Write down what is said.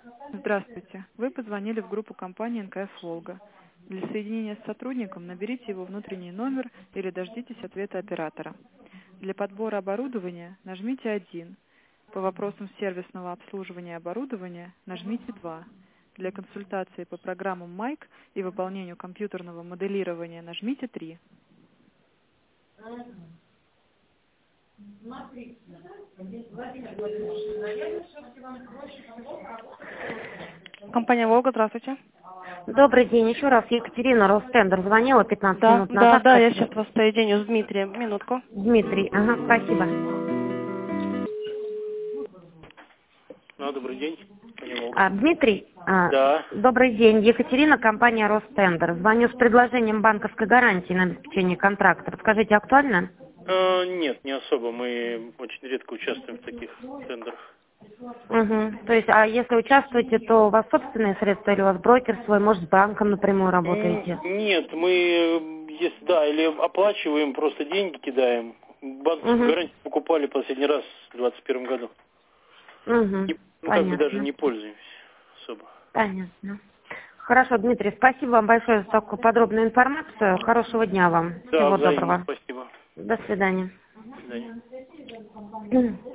Здравствуйте. Вы позвонили в группу компании НКС «Волга». Для соединения с сотрудником наберите его внутренний номер или дождитесь ответа оператора. Для подбора оборудования нажмите 1. По вопросам сервисного обслуживания оборудования нажмите 2. Для консультации по программам МАЙК и выполнению компьютерного моделирования нажмите 3. Компания «Волга», здравствуйте. Добрый день. Еще раз Екатерина, Ростендер. Звонила 15 минут назад. Да, я сейчас вас соединю с Дмитрием. Минутку. Дмитрий, ага, спасибо. Добрый день. Волга. Дмитрий, Да. добрый день. Екатерина, компания Ростендер. Звоню с предложением банковской гарантии на обеспечение контракта. Подскажите, актуально? Нет, не особо. Мы очень редко участвуем в таких тендерах. Угу. То есть, а если участвуете, то у вас собственные средства или у вас брокер свой, может, с банком напрямую работаете? Нет, мы, или оплачиваем, просто деньги кидаем. Банковскую гарантию покупали последний раз в 2021 году. Понятно. Даже не пользуемся особо. Понятно. Хорошо, Дмитрий, спасибо вам большое за такую подробную информацию. Хорошего дня вам. Да, Всего взаимно, доброго. спасибо. До свидания. До свидания.